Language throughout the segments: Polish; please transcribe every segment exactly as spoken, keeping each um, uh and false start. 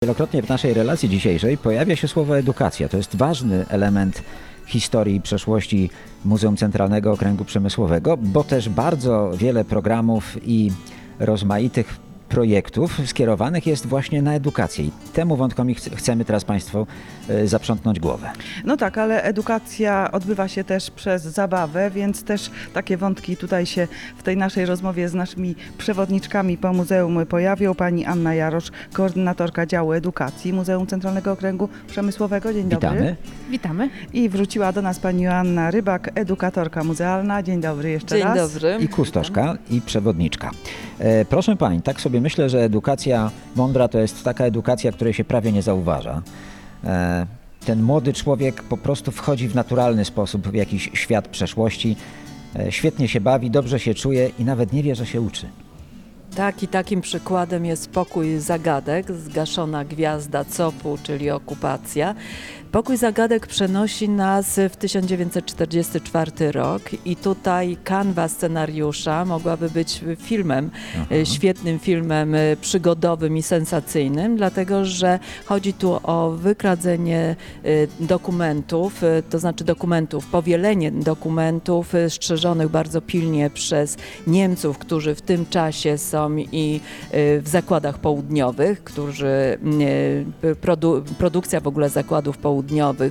Wielokrotnie w naszej relacji dzisiejszej pojawia się słowo edukacja. To jest ważny element historii i przeszłości Muzeum Centralnego Okręgu Przemysłowego, bo też bardzo wiele programów i rozmaitych projektów skierowanych jest właśnie na edukację. I temu wątkowi ch- chcemy teraz Państwu y, zaprzątnąć głowę. No tak, ale edukacja odbywa się też przez zabawę, więc też takie wątki tutaj się w tej naszej rozmowie z naszymi przewodniczkami po muzeum pojawią. Pani Anna Jarosz, koordynatorka działu edukacji Muzeum Centralnego Okręgu Przemysłowego. Dzień dobry. Witamy. Witamy. I wróciła do nas pani Joanna Rybak, edukatorka muzealna. Dzień dobry jeszcze Dzień raz. dobry. I kustoszka, i przewodniczka. E, proszę Pani, tak sobie myślę, że edukacja mądra to jest taka edukacja, której się prawie nie zauważa. E, ten młody człowiek po prostu wchodzi w naturalny sposób w jakiś świat przeszłości, e, świetnie się bawi, dobrze się czuje i nawet nie wie, że się uczy. Tak, i takim przykładem jest Pokój Zagadek, zgaszona gwiazda C O P-u, czyli okupacja. Pokój Zagadek przenosi nas w tysiąc dziewięćset czterdziesty czwarty rok i tutaj kanwa scenariusza mogłaby być filmem, Aha. świetnym filmem przygodowym i sensacyjnym, dlatego że chodzi tu o wykradzenie dokumentów, to znaczy dokumentów, powielenie dokumentów strzeżonych bardzo pilnie przez Niemców, którzy w tym czasie są i w zakładach południowych, którzy produ- produkcja w ogóle zakładów południowych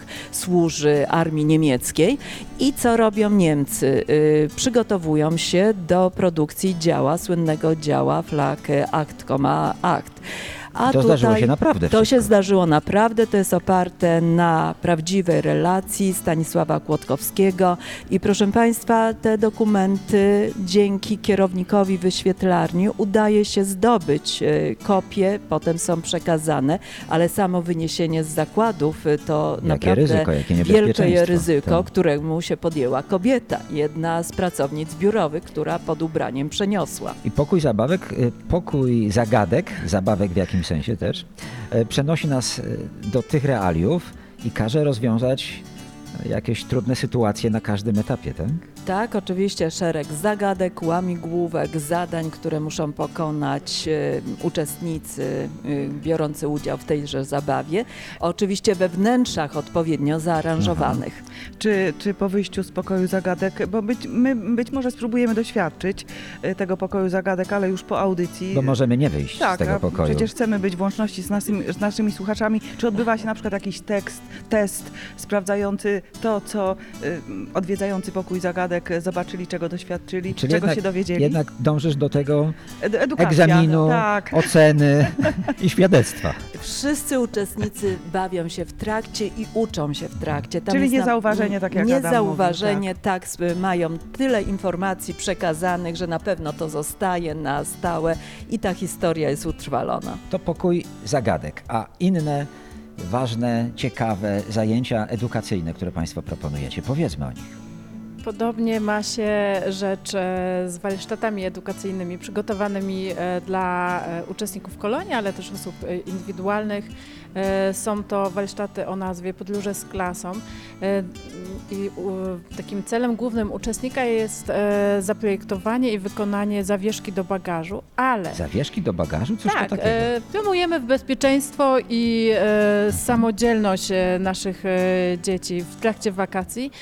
służy armii niemieckiej. I co robią Niemcy? Przygotowują się do produkcji działa, słynnego działa Flak Acht, Acht. A to tutaj zdarzyło się naprawdę To wszystko. się zdarzyło naprawdę, to jest oparte na prawdziwej relacji Stanisława Kłodkowskiego i proszę Państwa, te dokumenty dzięki kierownikowi wyświetlarni udaje się zdobyć e, kopie, potem są przekazane, ale samo wyniesienie z zakładów e, to Jakie naprawdę ryzyko, jakie wielkie niebezpieczeństwo. ryzyko, Tak. któremu się podjęła kobieta, jedna z pracownic biurowych, która pod ubraniem przeniosła. I pokój zabawek, y, pokój zagadek, zabawek w jakimś sensie też, y, przenosi nas y, do tych realiów i każe rozwiązać y, jakieś trudne sytuacje na każdym etapie, tak? Tak, oczywiście szereg zagadek, łamigłówek, zadań, które muszą pokonać e, uczestnicy e, biorący udział w tejże zabawie. Oczywiście we wnętrzach odpowiednio zaaranżowanych. Czy, czy po wyjściu z pokoju zagadek, bo być, my być może spróbujemy doświadczyć e, tego pokoju zagadek, ale już po audycji. Bo możemy nie wyjść Tak, z tego a pokoju. przecież chcemy być w łączności z, naszymi, z naszymi słuchaczami. Czy odbywa się na przykład jakiś tekst, test sprawdzający to, co y, odwiedzający pokój zagadek zobaczyli, czego doświadczyli, Czyli czego jednak, się dowiedzieli? jednak dążysz do tego Ed- edukacja, egzaminu, tak. oceny i świadectwa. Wszyscy uczestnicy bawią się w trakcie i uczą się w trakcie. Tam Czyli jest na- niezauważenie, tak jak Adam mówił, Niezauważenie, tak, tak, mają tyle informacji przekazanych, że na pewno to zostaje na stałe i ta historia jest utrwalona. To pokój zagadek, a inne ważne, ciekawe zajęcia edukacyjne, które Państwo proponujecie. Powiedzmy o nich. Podobnie ma się rzecz e, z warsztatami edukacyjnymi przygotowanymi e, dla e, uczestników kolonii, ale też osób e, indywidualnych. E, Są to warsztaty o nazwie Podróże z klasą e, i u, takim celem głównym uczestnika jest e, zaprojektowanie i wykonanie zawieszki do bagażu, ale Zawieszki do bagażu? Cóż tak, to takiego? e, promujemy w bezpieczeństwo i e, samodzielność e, naszych e, dzieci w trakcie wakacji.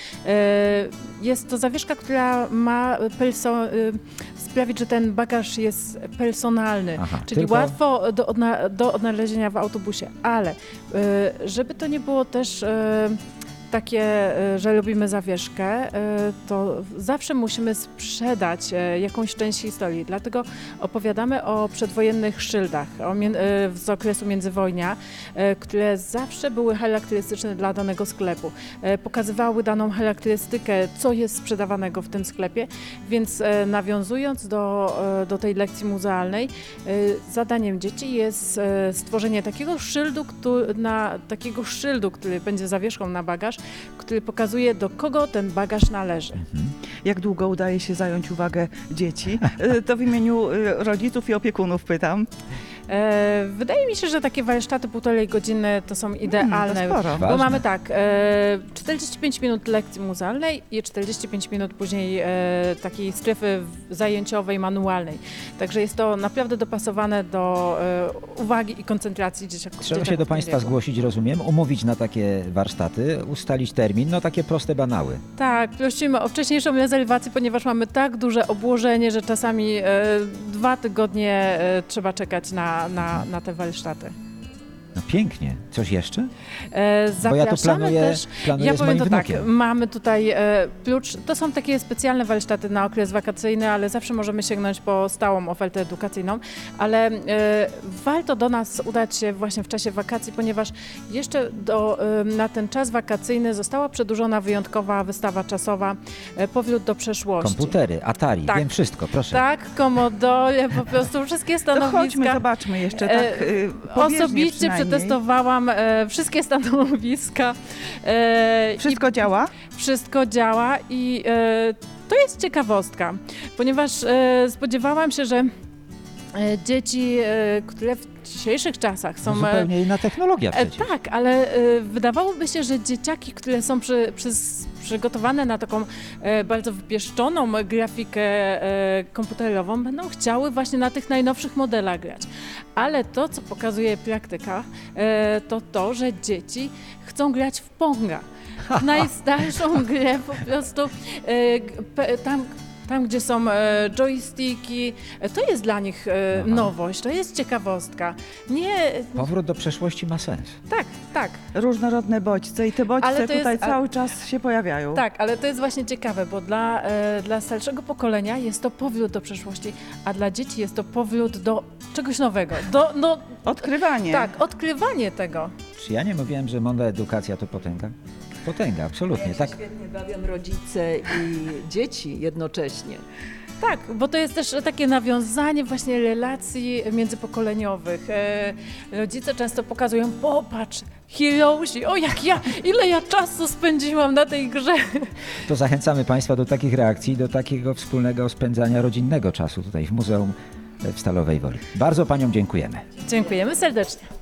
E, jest to zawieszka, która ma perso- e, sprawić, że ten bagaż jest personalny, Aha, czyli tylko- łatwo do, odna- do odnalezienia w autobusie, ale e, żeby to nie było też e, takie, e, że lubimy zawieszkę, e, to zawsze musimy sprzedać e, jakąś część historii. Dlatego opowiadamy o przedwojennych szyldach o mie- e, z okresu międzywojnia, e, które zawsze były charakterystyczne dla danego sklepu. E, Pokazywały daną charakterystykę, co jest sprzedawanego w tym sklepie, więc e, nawiązując do, e, do tej lekcji muzealnej, e, zadaniem dzieci jest e, stworzenie takiego szyldu, który, na, takiego szyldu, który będzie zawieszką na bagaż, który pokazuje, do kogo ten bagaż należy. Mhm. Jak długo udaje się zająć uwagę dzieci? Y, To w imieniu y, rodziców i opiekunów pytam. E, wydaje mi się, że takie warsztaty półtorej godziny to są idealne. Hmm, to sporo. Bo Ważne. mamy tak, e, czterdzieści pięć minut lekcji muzealnej i czterdzieści pięć minut później e, takiej strefy w- zajęciowej, manualnej. Także jest to naprawdę dopasowane do e, uwagi i koncentracji dzieciaków. Trzeba się dzieciaków do w tym Państwa wieku. zgłosić, rozumiem, umówić na takie warsztaty, ustalić termin, no takie proste banały. Tak, prosimy o wcześniejszą rezerwację, ponieważ mamy tak duże obłożenie, że czasami e, dwa tygodnie e, trzeba czekać na, na, na te warsztaty. No pięknie. Coś jeszcze? E, Bo ja tu zapraszamy planuję, też. planuję Ja z powiem moim to tak, wnukiem. mamy tutaj e, klucz, to są takie specjalne warsztaty na okres wakacyjny, ale zawsze możemy sięgnąć po stałą ofertę edukacyjną, ale e, warto do nas udać się właśnie w czasie wakacji, ponieważ jeszcze do, e, na ten czas wakacyjny została przedłużona wyjątkowa wystawa czasowa e, Powrót do przeszłości. Komputery, Atari, Tak. wiem wszystko, proszę. Tak, Commodore, po prostu wszystkie To stanowiska. chodźmy, zobaczmy jeszcze E, tak y, powierzchnię Osobiście przynajmniej. przetestowałam e, wszystkie stanowiska. E, Wszystko działa? i wszystko działa i e, to jest ciekawostka, ponieważ e, spodziewałam się, że e, dzieci, e, które w dzisiejszych czasach są... No zupełnie inna technologia E, przecież. tak, ale e, wydawałoby się, że dzieciaki, które są przy, przys- przygotowane na taką e, bardzo wypieszczoną grafikę e, komputerową, będą chciały właśnie na tych najnowszych modelach grać. Ale to, co pokazuje praktyka, e, to to, że dzieci chcą grać w Ponga. W najstarszą grę po prostu e, g- pe- tam tam, gdzie są e, joysticki, e, to jest dla nich e, Aha. nowość, to jest ciekawostka. Nie, Powrót do przeszłości ma sens. tak, tak, Różnorodne bodźce i te bodźce Ale to tutaj jest- a- cały czas się pojawiają. tak, ale to jest właśnie ciekawe, bo dla, e, dla starszego pokolenia jest to powrót do przeszłości, a dla dzieci jest to powrót do czegoś nowego, do, no, Odkrywanie. tak, odkrywanie tego. Czy ja nie mówiłem, że mądra edukacja to potęga? Potęga, absolutnie. Tak. Świetnie bawią rodzice i dzieci jednocześnie. Tak, bo to jest też takie nawiązanie właśnie relacji międzypokoleniowych. E, rodzice często pokazują, popatrz, Heroesi, o jak ja, ile ja czasu spędziłam na tej grze. To zachęcamy Państwa do takich reakcji, do takiego wspólnego spędzania rodzinnego czasu tutaj w Muzeum w Stalowej Woli. Bardzo Paniom dziękujemy. Dziękujemy serdecznie.